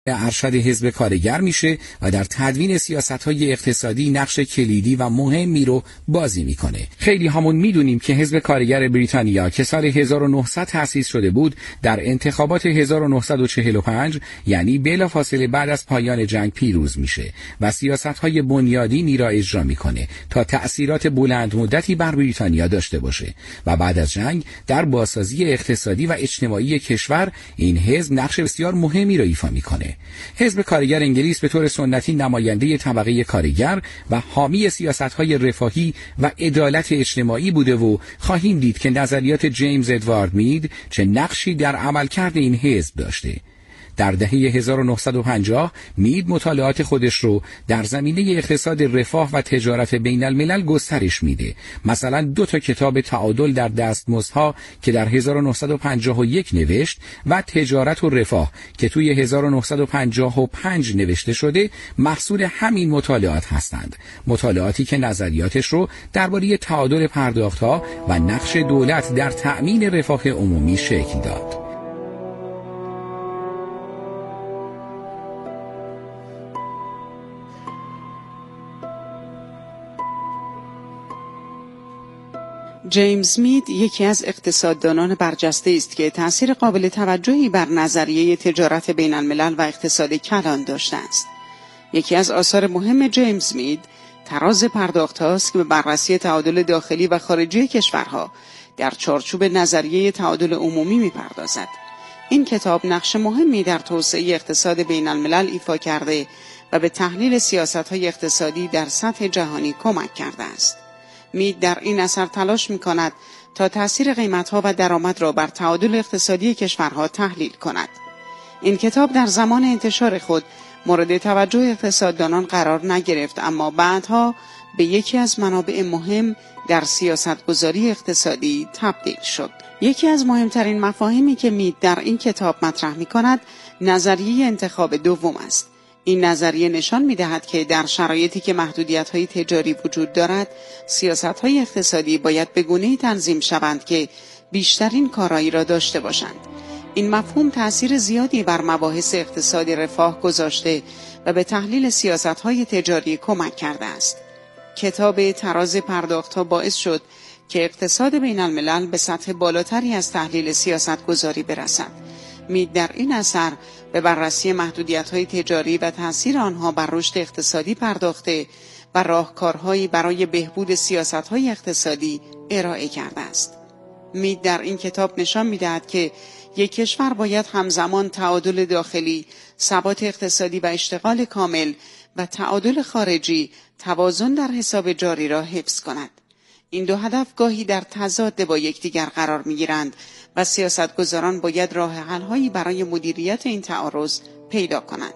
ارشد حزب کارگر میشه و در تدوین سیاست‌های اقتصادی نقش کلیدی و مهمی رو بازی میکنه. خیلی همون میدونیم که حزب کارگر بریتانیا که سال 1900 تأسیس شده بود، در انتخابات 1945 یعنی بلافاصله بعد از پایان جنگ پیروز میشه و سیاست‌های بنیادینی را اجرا میکنه تا تأثیرات بلند مدتی بر بریتانیا داشته باشه و بعد از جنگ در بازسازی اقتصادی و اجتماعی کشور این حزب نقش بسیار مهمی را ایفا میکنه. حزب کارگر انگلیس به طور سنتی نماینده طبقه کارگر و حامی سیاست‌های رفاهی و عدالت اجتماعی بوده و خواهیم دید که نظریات جیمز ادوارد مید چه نقشی در عملکرد این حزب داشته. در دهه 1950 مید مطالعات خودش رو در زمینه اقتصاد رفاه و تجارت بین الملل گسترش میده. مثلا 2 کتاب تعادل در دستمزدها که در 1951 نوشت و تجارت و رفاه که توی 1955 نوشته شده محصول همین مطالعات هستند. مطالعاتی که نظریاتش رو درباره تعادل پرداختها و نقش دولت در تأمین رفاه عمومی شکل داد. جیمز مید یکی از اقتصاددانان برجسته است که تأثیر قابل توجهی بر نظریه تجارت بین الملل و اقتصاد کلان داشته است. یکی از آثار مهم جیمز مید تراز پرداخت است که به بررسی تعادل داخلی و خارجی کشورها در چارچوب نظریه تعادل عمومی می‌پردازد. این کتاب نقش مهمی در توسعه اقتصاد بین الملل ایفا کرده و به تحلیل سیاست‌های اقتصادی در سطح جهانی کمک کرده است. مید در این اثر تلاش می‌کند تا تأثیر قیمت‌ها و درآمد را بر تعادل اقتصادی کشورها تحلیل کند. این کتاب در زمان انتشار خود مورد توجه اقتصاددانان قرار نگرفت، اما بعدها به یکی از منابع مهم در سیاستگذاری اقتصادی تبدیل شد. یکی از مهمترین مفاهیمی که مید در این کتاب مطرح می‌کند نظریه انتخاب دوم است. این نظریه نشان می‌دهد که در شرایطی که محدودیت‌های تجاری وجود دارد، سیاست‌های اقتصادی باید به گونه‌ای تنظیم شوند که بیشترین کارایی را داشته باشند. این مفهوم تأثیر زیادی بر مباحث اقتصاد رفاه گذاشته و به تحلیل سیاست‌های تجاری کمک کرده است. کتاب تراز پرداخت‌ها باعث شد که اقتصاد بین الملل به سطح بالاتری از تحلیل سیاست‌گذاری برسد. مید در این اثر به بررسی محدودیت‌های تجاری و تأثیر آنها بر رشد اقتصادی پرداخته و راهکارهایی برای بهبود سیاست‌های اقتصادی ارائه کرده است. مید در این کتاب نشان می‌دهد که یک کشور باید همزمان تعادل داخلی، ثبات اقتصادی و اشتغال کامل و تعادل خارجی، توازن در حساب جاری را حفظ کند. این دو هدف گاهی در تضاد با یکدیگر قرار می‌گیرند و سیاستگزاران باید راه حل‌هایی برای مدیریت این تعارض پیدا کنند.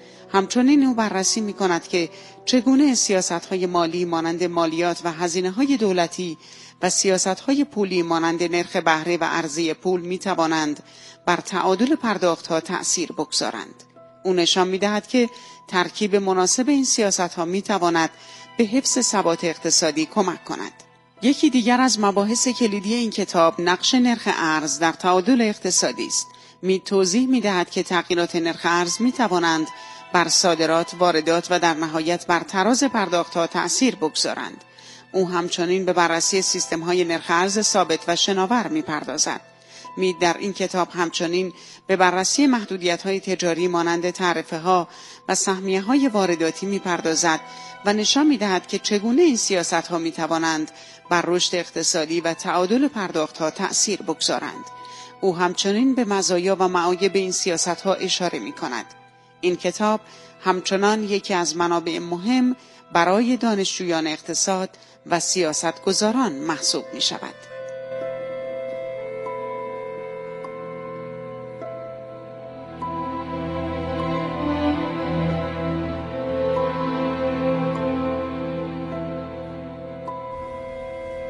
همچنین او بررسی می‌کند که چگونه سیاست‌های مالی مانند مالیات و هزینه‌های دولتی و سیاست‌های پولی مانند نرخ بهره و عرضه پول می‌توانند بر تعادل پرداخت‌ها تأثیر بگذارند. او نشان می‌دهد که ترکیب مناسب این سیاست‌ها می‌تواند به حفظ ثبات اقتصادی کمک کند. یکی دیگر از مباحث کلیدی این کتاب نقش نرخ ارز در تعادل اقتصادی است. مید توضیح می‌دهد که تغییرات نرخ ارز می‌توانند بر صادرات، واردات و در نهایت بر تراز پرداخت‌ها تأثیر بگذارند. او همچنین به بررسی سیستم‌های نرخ ارز ثابت و شناور می‌پردازد. مید در این کتاب همچنین به بررسی محدودیت‌های تجاری مانند تعرفه‌ها و سهمیه‌های وارداتی می‌پردازد و نشان می‌دهد که چگونه این سیاست‌ها می‌توانند بر رشد اقتصادی و تعادل پرداخت‌ها تأثیر بگذارند. او همچنین به مزایا و معایب این سیاست‌ها اشاره می‌کند. این کتاب همچنان یکی از منابع مهم برای دانشجویان اقتصاد و سیاستگزاران محسوب می‌شود.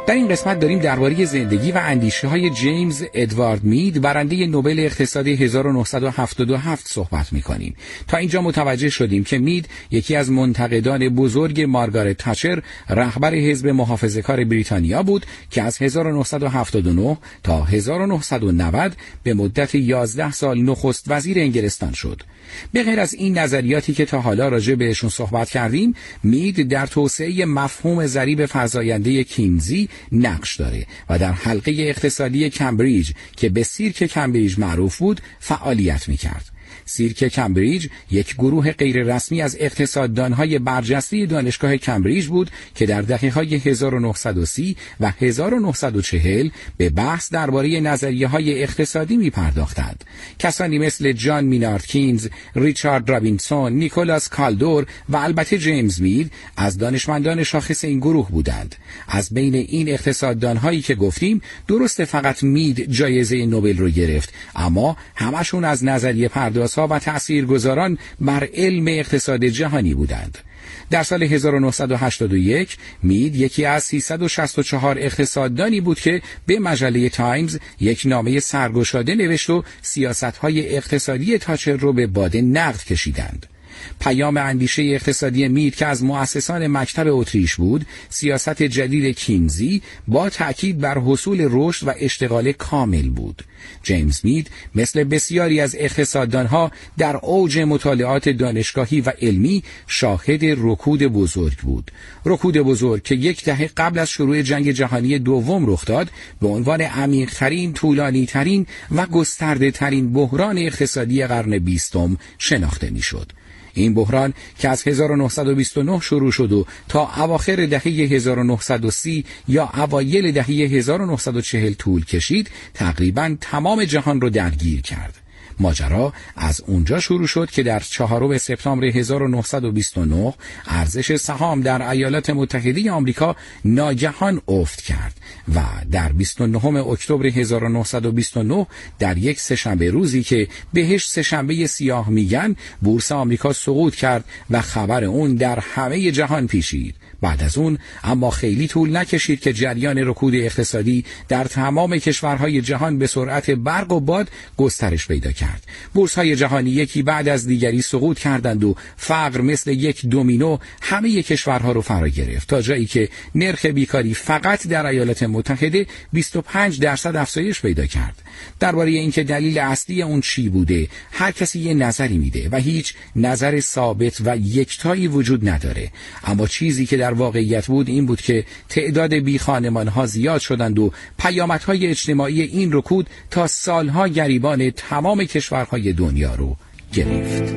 در این قسمت داریم درباره زندگی و اندیشه‌های جیمز ادوارد مید، برنده نوبل اقتصاد 1977 صحبت می‌کنیم. تا اینجا متوجه شدیم که مید یکی از منتقدان بزرگ مارگارت تاچر، رهبر حزب محافظه‌کار بریتانیا بود که از 1979 تا 1990 به مدت 11 سال نخست وزیر انگلستان شد. به غیر از این نظریاتی که تا حالا راجع بهشون صحبت کردیم، مید در توسعه مفهوم ضریب فزاینده کینزی نقش داره و در حلقه اقتصادی کمبریج که به سیرک کمبریج معروف بود فعالیت میکرد. سیرک کمبریج یک گروه غیر رسمی از اقتصاددانهای برجسته دانشگاه کمبریج بود که در دهه‌های 1930 و 1940 به بحث درباره نظریه‌های اقتصادی می‌پرداختند. کسانی مثل جان مینارد کینز، ریچارد رابینسون، نیکولاس کالدور و البته جیمز مید از دانشمندان شاخص این گروه بودند. از بین این اقتصاددانهایی که گفتیم، درست فقط مید جایزه نوبل رو گرفت، اما همشون از نظریه پردازها و تأثیرگذاران بر علم اقتصاد جهانی بودند. در سال 1981 مید یکی از 364 اقتصاددانی بود که به مجله تایمز یک نامه سرگشاده نوشت و سیاست‌های اقتصادی تاچر رو به باد نقد کشیدند. پیام اندیشه اقتصادی مید که از مؤسسان مکتب اتریش بود، سیاست جدید کینزی با تأکید بر حصول رشد و اشتغال کامل بود. جیمز مید مثل بسیاری از اقتصاددانها در اوج مطالعات دانشگاهی و علمی شاهد رکود بزرگ بود. رکود بزرگ که یک دهه قبل از شروع جنگ جهانی دوم رخ داد، به عنوان عمیق‌ترین، طولانی‌ترین و گسترده‌ترین بحران اقتصادی قرن 20 شناخته می‌شد. این بحران که از 1929 شروع شد و تا اواخر دهه 1930 یا اوایل دهه 1940 طول کشید، تقریباً تمام جهان رو درگیر کرد. ماجرا از اونجا شروع شد که در 4 سپتامبر 1929 ارزش سهام در ایالات متحده آمریکا ناگهان افت کرد و در 29 اکتبر 1929 در یک سه‌شنبه روزی که بهش سه‌شنبه سیاه میگن، بورس آمریکا سقوط کرد و خبر اون در همه جهان پیچید. بعد از اون اما خیلی طول نکشید که جریان رکود اقتصادی در تمام کشورهای جهان به سرعت برق و باد گسترش پیدا کرد. بورس‌های جهانی یکی بعد از دیگری سقوط کردند و فقر مثل یک دومینو همه کشورها رو فرا گرفت، تا جایی که نرخ بیکاری فقط در ایالات متحده 25% افزایش پیدا کرد. درباره اینکه دلیل اصلی اون چی بوده، هر کسی یه نظری میده و هیچ نظر ثابت و یکتایی وجود نداره. اما چیزی که در واقعیت بود این بود که تعداد بیخانمان‌ها زیاد شدند و پیامدهای اجتماعی این رکود تا سالها گریبان تمام کشورهای دنیا رو گرفت.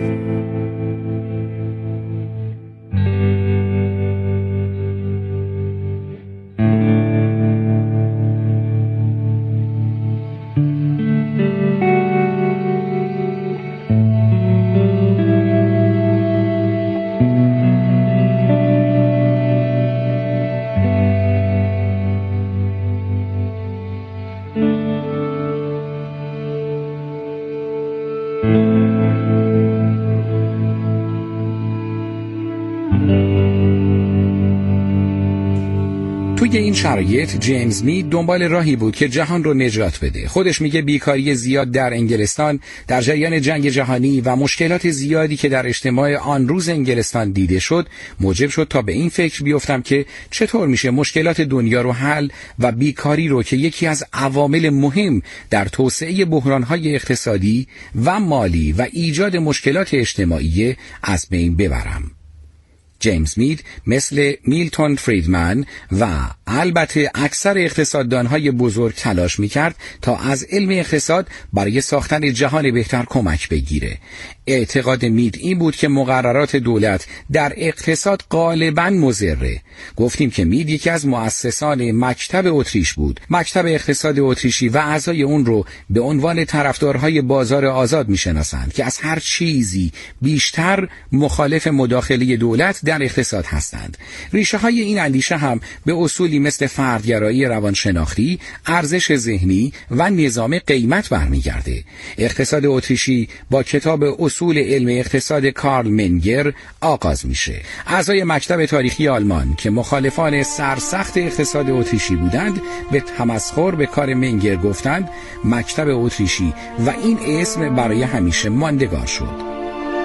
توی این شرایط جیمز مید دنبال راهی بود که جهان رو نجات بده. خودش میگه بیکاری زیاد در انگلستان در جریان جنگ جهانی و مشکلات زیادی که در اجتماع آن روز انگلستان دیده شد موجب شد تا به این فکر بیفتم که چطور میشه مشکلات دنیا رو حل و بیکاری رو که یکی از عوامل مهم در توسعه بحرانهای اقتصادی و مالی و ایجاد مشکلات اجتماعی از بین ببرم. جیمز مید مثل میلتون فریدمن و البته اکثر اقتصاددانهای بزرگ تلاش میکرد تا از علم اقتصاد برای ساختن جهان بهتر کمک بگیره. اعتقاد مید این بود که مقررات دولت در اقتصاد غالباً مضره. گفتیم که مید یکی از مؤسسان مکتب اتریش بود. مکتب اقتصاد اتریشی و اعضای اون رو به عنوان طرفدارهای بازار آزاد میشناسند که از هر چیزی بیشتر مخالف مداخله دولت در اقتصاد هستند. ریشه های این اندیشه هم به اصولی اصولی مثل فردگرایی روانشناختی، ارزش ذهنی و نظام قیمت برمیگرده. اقتصاد اتریشی با کتاب اصول علم اقتصاد کارل منگر آغاز میشه. اعضای مکتب تاریخی آلمان که مخالفان سرسخت اقتصاد اتریشی بودند به تمسخر به کار منگر گفتند مکتب اتریشی و این اسم برای همیشه ماندگار شد.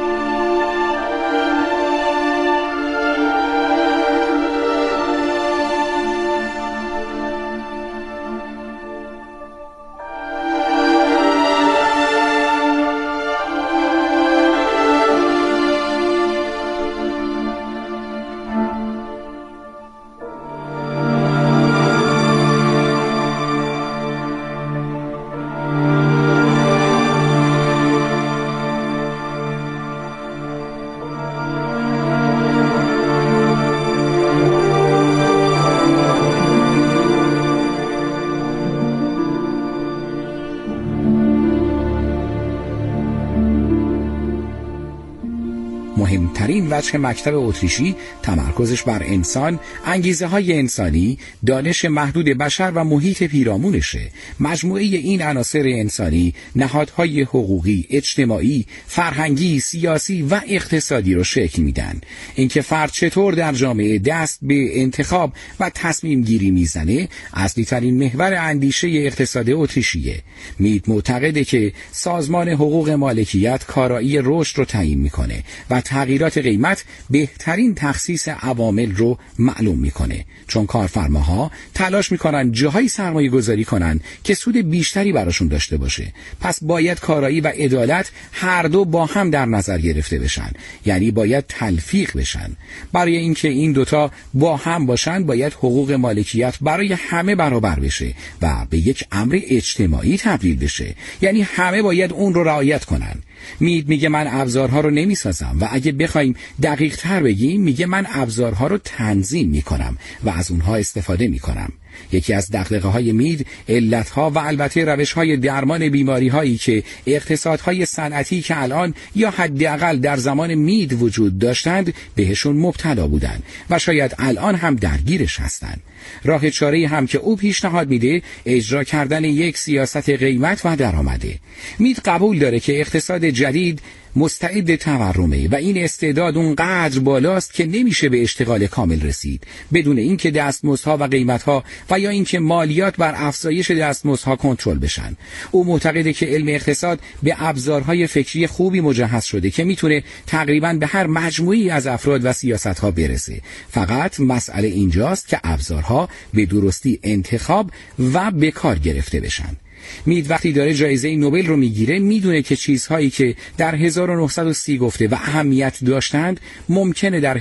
مهمترین وجه مکتب اتریشی تمرکزش بر انسان، انگیزه های انسانی، دانش محدود بشر و محیط پیرامونشه. مجموعه این عناصر انسانی نهادهای حقوقی، اجتماعی، فرهنگی، سیاسی و اقتصادی رو شکل میدن. اینکه فرد چطور در جامعه دست به انتخاب و تصمیم گیری میزنه اصلی ترین محور اندیشه اقتصاد اتریشیه. مید معتقده که سازمان حقوق مالکیت کارایی رشد رو تعیین میکنه و تغییرات قیمت بهترین تخصیص عوامل رو معلوم میکنه، چون کارفرماها تلاش میکنن جاهای سرمایه گذاری کنن که سود بیشتری براشون داشته باشه. پس باید کارایی و عدالت هر دو با هم در نظر گرفته بشن، یعنی باید تلفیق بشن. برای اینکه این دوتا با هم باشن باید حقوق مالکیت برای همه برابر بشه و به یک امر اجتماعی تبدیل بشه، یعنی همه باید اون رو رعایت کنن. مید میگه من ابزارها رو نمیسازم و اگه بخوایم دقیق تر بگیم میگه من ابزارها رو تنظیم میکنم و از اونها استفاده میکنم. یکی از دغدغه‌های مید علتها و البته روش‌های درمان بیماری‌هایی که اقتصادهای صنعتی که الان یا حداقل در زمان مید وجود داشتند بهشون مبتلا بودند و شاید الان هم درگیرش هستند. راه چاره‌ای هم که او پیشنهاد میده اجرا کردن یک سیاست قیمت و درآمده. مید قبول داره که اقتصاد جدید مستعد تورمه و این استعداد اونقدر بالاست که نمیشه به اشتغال کامل رسید بدون اینکه دستمزدها و قیمتها و یا اینکه مالیات بر افزایش دستمزدها کنترل بشن. او معتقده که علم اقتصاد به ابزارهای فکری خوبی مجهز شده که میتونه تقریباً به هر مجموعی از افراد و سیاستها برسه. فقط مسئله اینجاست که ابزارها به درستی انتخاب و به کار گرفته بشن. مید وقتی داره جایزه نوبل رو میگیره میدونه که چیزهایی که در 1930 گفته و اهمیت داشتند ممکنه در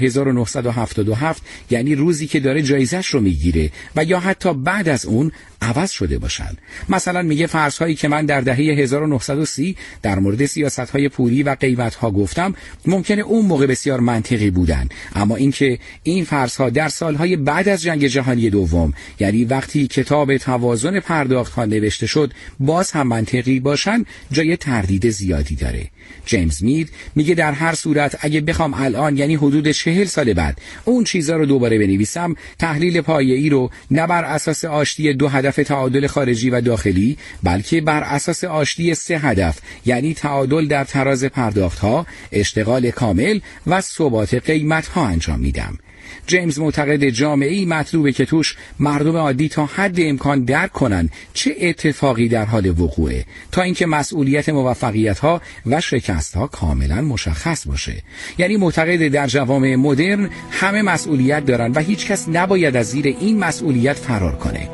1977 یعنی روزی که داره جایزش رو میگیره و یا حتی بعد از اون عوض شده باشن. مثلا میگه فرض‌هایی که من در دهه 1930 در مورد سیاست‌های پولی و قیمت‌ها گفتم ممکنه اون موقع بسیار منطقی بودن، اما اینکه این فرض‌ها در سال‌های بعد از جنگ جهانی دوم یعنی وقتی کتاب توازن پرداخت‌ها نوشته شد باز هم منطقی باشن جای تردید زیادی داره. جیمز مید میگه در هر صورت اگه بخوام الان یعنی حدود 40 سال بعد اون چیزا رو دوباره بنویسم، تحلیل پایه‌ای رو نه بر اساس آشتی دو هدف تعادل خارجی و داخلی بلکه بر اساس آشتی 3 هدف یعنی تعادل در تراز پرداخت‌ها، اشتغال کامل و ثبات قیمت‌ها انجام میدم. جیمز معتقد جامعه‌ای مطلوبه که توش مردم عادی تا حد امکان درک کنن چه اتفاقی در حال وقوعه تا اینکه مسئولیت موفقیت‌ها و شکست‌ها کاملا مشخص باشه. یعنی معتقد در جوامع مدرن همه مسئولیت دارن و هیچ کس نباید از زیر این مسئولیت فرار کنه.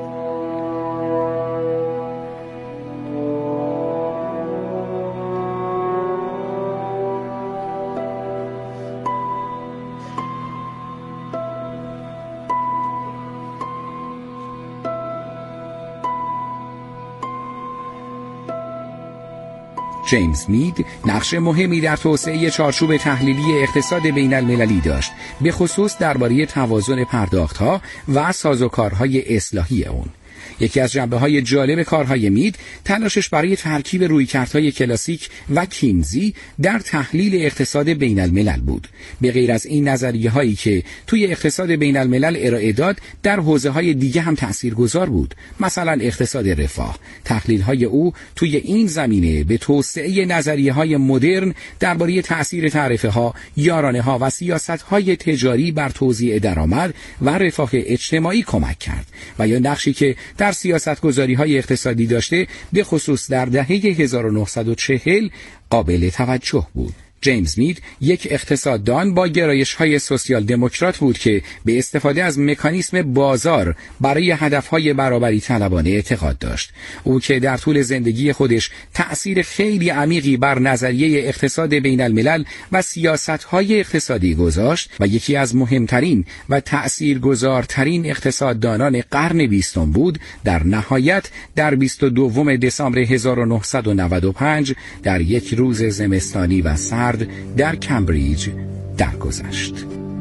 جیمز مید نقش مهمی در توسعه چارچوب تحلیلی اقتصاد بین المللی داشت، به خصوص درباره توازن پرداخت‌ها و سازوکارهای اصلاحی اون. یکی از جنبه‌های جالب کارهای مید تلاشش برای ترکیب رویکردهای کلاسیک و کینزی در تحلیل اقتصاد بین الملل بود. به غیر از این نظریه‌هایی که توی اقتصاد بین الملل ارائه داد، در حوزه‌های دیگه هم تاثیرگذار بود. مثلا اقتصاد رفاه. تحلیل‌های او توی این زمینه به توسعه نظریه‌های مدرن درباره تأثیر تعرفه‌ها، یارانه‌ها و سیاست‌های تجاری بر توزیع درآمد و رفاه اجتماعی کمک کرد و یا نقشی که در سیاست‌گذاری‌های اقتصادی داشته به خصوص در دهه 1940 قابل توجه بود. جیمز مید یک اقتصاددان با گرایش‌های سوسیال دموکرات بود که به استفاده از مکانیسم بازار برای هدف‌های برابری طلبانه اعتقاد داشت. او که در طول زندگی خودش تأثیر خیلی عمیقی بر نظریه اقتصاد بین الملل و سیاست‌های اقتصادی گذاشت و یکی از مهمترین و تأثیرگذارترین اقتصاددانان قرن 20 بود، در نهایت در 22 دسامبر 1995 در یک روز زمستانی و سرد در کمبریج درگذشت.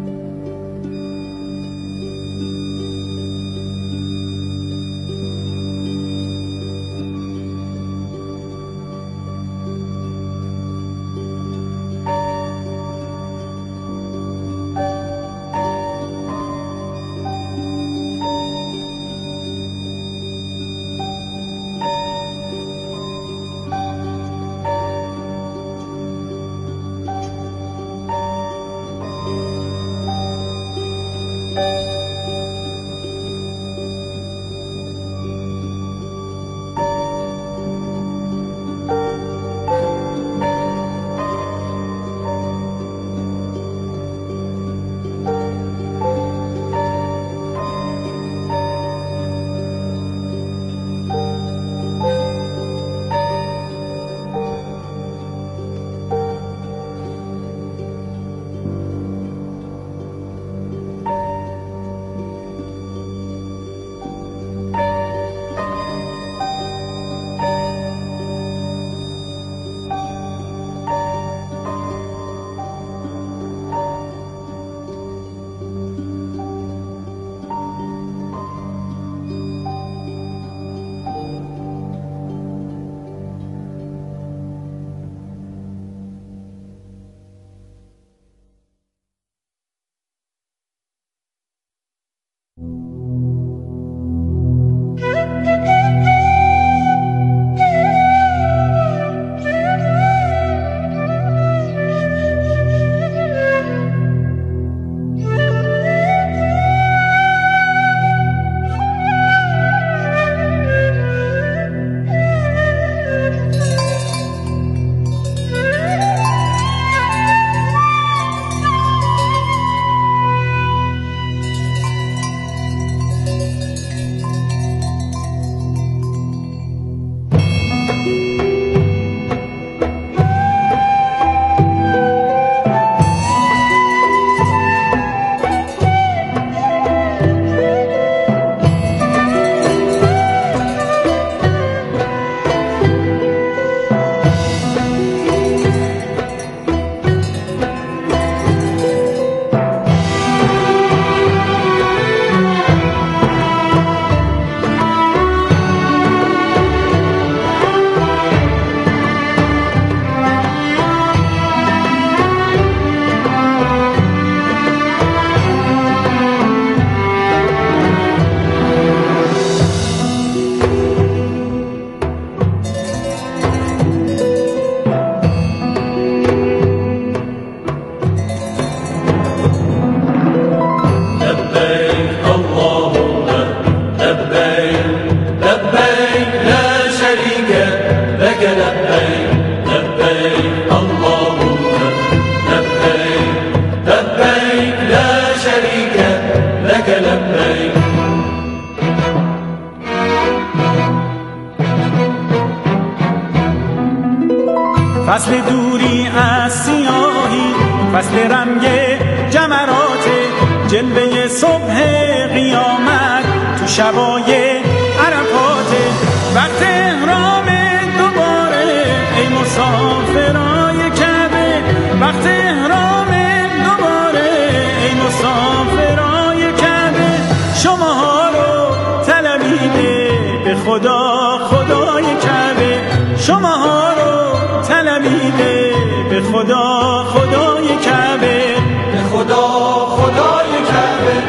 فصل دوری از سیاهی، فصل رنگ جمرات، جلوه صبح قیامت تو شبای عرفات. وقت احرام دوباره ای مسافرای کعبه، وقت احرام دوباره ای مسافرای کعبه. شماها رو طلبیده خدا خدای کعبه شماها رو طلبیده، به خدا خدای کعبه، به خدا خدای کعبه.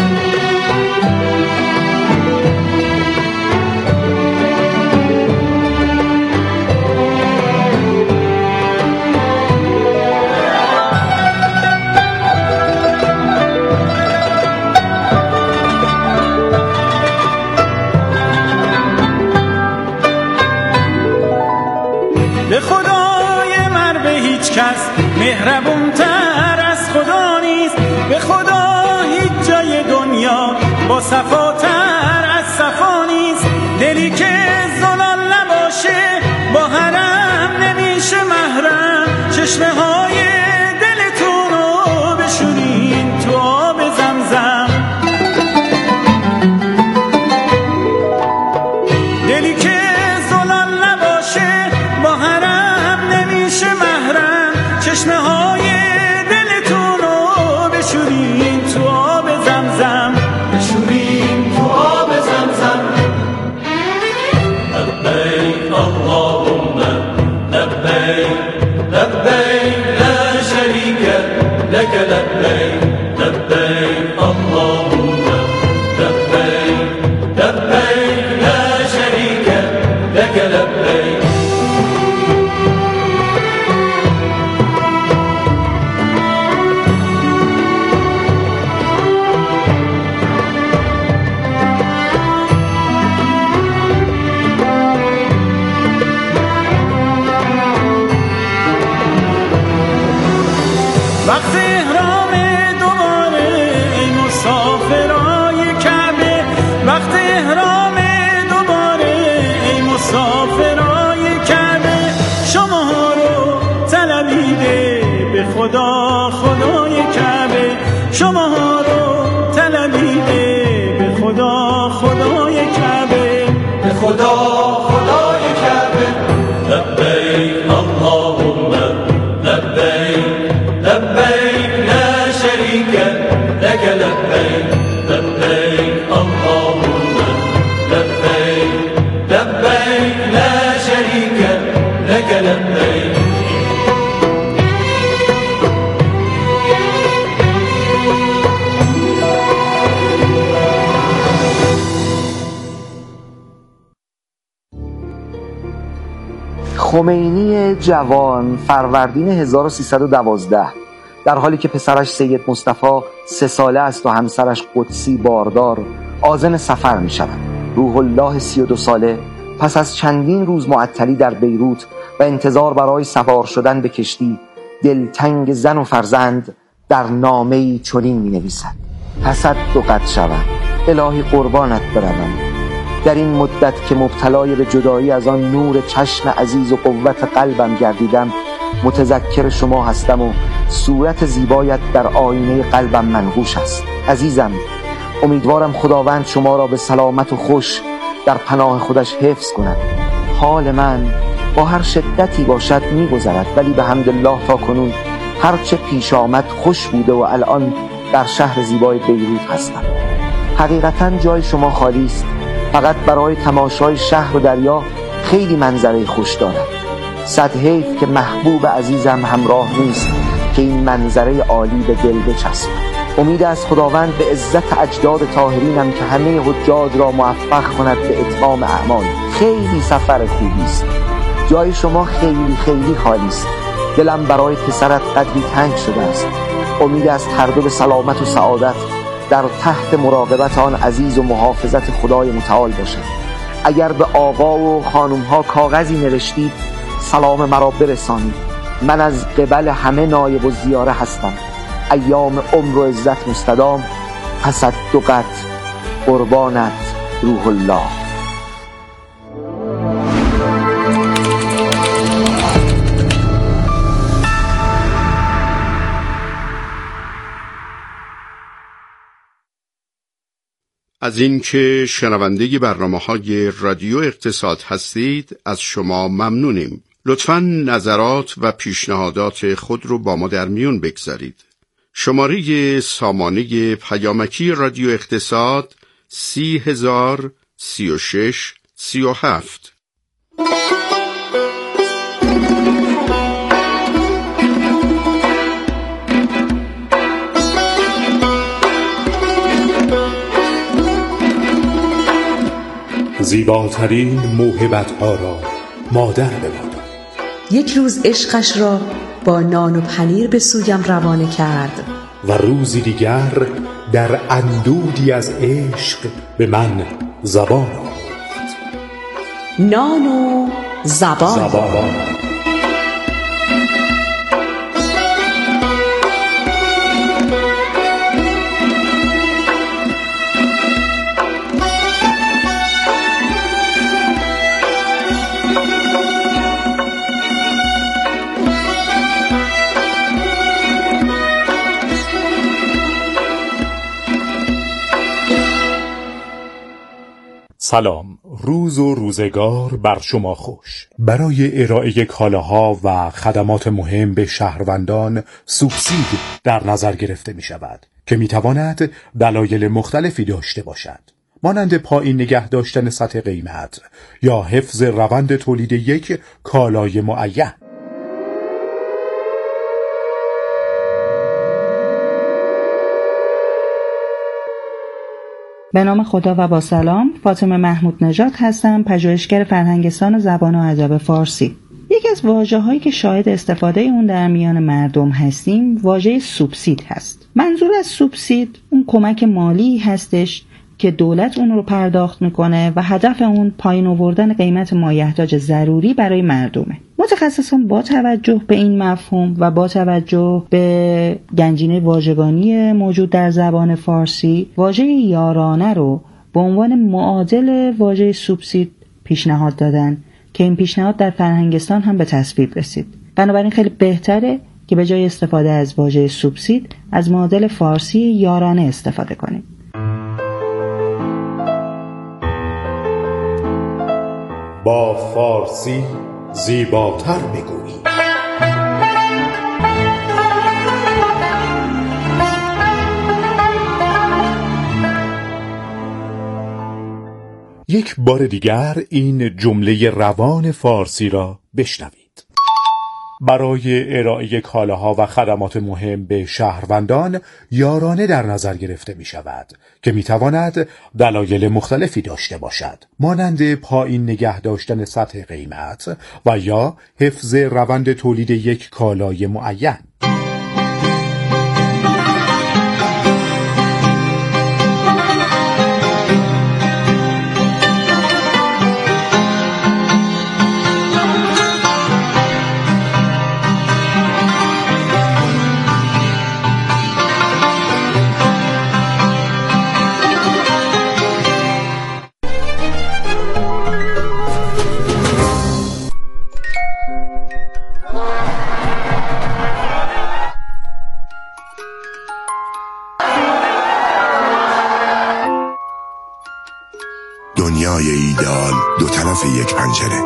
به خدای مرد هیچ کس مهربون تر از خدا نیست، به خدا هیچ جای دنیا با صفاتر از صفا نیست. دلی که زلال نباشه با حرم نمیشه محرم، چشمه های دلتون رو بشورین تو آب زمزم. دلی که زلال نباشه با حرم نمیشه محرم، چشمه های دلتون رو بشورین تو آب زمزم، بشورین تو آب زمزم. لبیک اللهم لبیک لبیک لا شریک لک لبیک لبیک اللهم لبیک لبیک لا شریک لک لبیک. وقت احرام دوباره ای مسافرای کعبه، وقت احرام دوباره ای مسافرای کعبه شما رو طلبیده، به خدا خدای کعبه شما رو طلبیده، به خدا خدای کعبه، به خدا خدای کعبه. لبیک اللهم لبیک لبیک لا شریک لک لبیک لبیک اللهم لبیک لبیک لا شریک لک لبیک. خمینی جوان فروردین 1312 در حالی که پسرش سید مصطفی 3 ساله است و همسرش قدسی باردار آذن سفر می شود. روح الله 32 ساله پس از چندین روز معطلی در بیروت و انتظار برای سوار شدن به کشتی، دلتنگ زن و فرزند در نامه‌ای چنین می نویسد: تصدقت شود، الهی قربانت بروم. در این مدت که مبتلای به جدایی از آن نور چشم عزیز و قوت قلبم گردیدم، متذکر شما هستم و صورت زیبایت در آینه قلبم منقوش است. عزیزم، امیدوارم خداوند شما را به سلامت و خوش در پناه خودش حفظ کند. حال من با هر شدتی باشد می‌گذرد، ولی به حمدالله تا کنون هر چه پیش آمد خوش بوده و الان در شهر زیبای بیروت هستم. حقیقتاً جای شما خالی است، فقط برای تماشای شهر و دریا خیلی منظره خوش دارد. صد حیف که محبوب عزیزم همراه نیست که این منظره عالی به دل بچسبد. امید از خداوند به عزت اجداد طاهرینم که همه حجاج را موفق کند به اتمام اعمال. خیلی سفر خوبی است، جای شما خیلی خیلی خالی است. دلم برای پسرت قدری تنگ شده است. امید از هر دو به سلامت و سعادت در تحت مراقبت آن عزیز و محافظت خدای متعال باشد. اگر به آقا و خانومها کاغذی نوشتید سلام مرا برسانید. من از قبل همه نایب و زیاره هستم. ایام عمر و عزت مستدام. تصدقت، قربانت، روح الله. از اینکه شنونده برنامه‌های رادیو اقتصاد هستید از شما ممنونیم. لطفاً نظرات و پیشنهادات خود رو با ما در میون بگذارید. شماره سامانه پیامکی رادیو اقتصاد 30,036 37. زیباترین موهبت‌ها را مادر به ما داد. یک روز عشقش را با نان و پنیر به سویم روانه کرد و روزی دیگر در اندودی از عشق به من زبان آموخت. نان و زبان. سلام، روز و روزگار بر شما خوش. برای ارائه کالاها و خدمات مهم به شهروندان سوبسید در نظر گرفته می شود که می تواند دلایل مختلفی داشته باشد، مانند پایین نگه داشتن سطح قیمت یا حفظ روند تولید یک کالای معین. به نام خدا و با سلام، فاطمه محمود نژاد هستم، پژوهشگر فرهنگستان زبان و ادب فارسی. یکی از واژه‌هایی که شاهد استفاده اون در میان مردم هستیم، واژه سوبسید هست. منظور از سوبسید اون کمک مالی هستش که دولت اون رو پرداخت میکنه و هدف اون پایین آوردن قیمت مایحتاج ضروری برای مردمه. متخصصان با توجه به این مفهوم و با توجه به گنجینه واژگانی موجود در زبان فارسی، واژه یارانه رو به عنوان معادل واژه سوبسید پیشنهاد دادن که این پیشنهاد در فرهنگستان هم به تصویب رسید. بنابراین خیلی بهتره که به جای استفاده از واژه سوبسید از معادل فارسی یارانه استفاده کنیم. با فارسی زیباتر بگویی. یک بار دیگر این جمله روان فارسی را بشنوید. برای ارائه کالاها و خدمات مهم به شهروندان یارانه در نظر گرفته می شود که می تواند دلایل مختلفی داشته باشد، مانند پایین نگه داشتن سطح قیمت و یا حفظ روند تولید یک کالای معین. دنیای ایدئال دو طرف یک پنجره.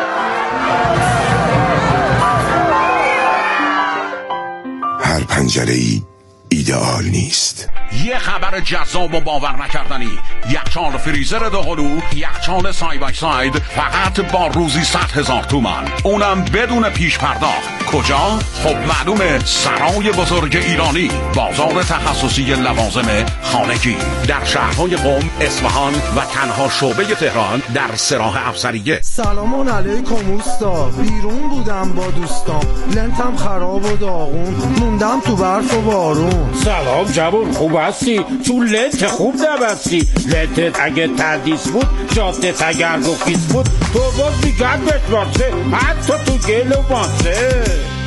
هر پنجره‌ای ایدئال نیست. یه خبر جذاب و باور نکردنی، یخچال فریزر دوقلو، یخچال سای بای ساید، فقط با روزی 100,000 تومان، اونم بدون پیش پرداخت. کجا؟ خب معلومه، سرای بزرگ ایرانی، بازار تخصصی لوازم خانگی در شهرهای قم، اصفهان و تنها شعبه تهران در سراح افسریه. سلام علیکم اوستا، بیرون بودم با دوستام، لنتم خراب و داغون، موندم تو برف و بارون. سلام جوون، خوب هستی؟ تو لنت خوب نبستی، لنتت اگه تردیس بود، جادت اگر رخیص بود، تو باز بیگرد بشمارسه، حتی تو گل و ماسه.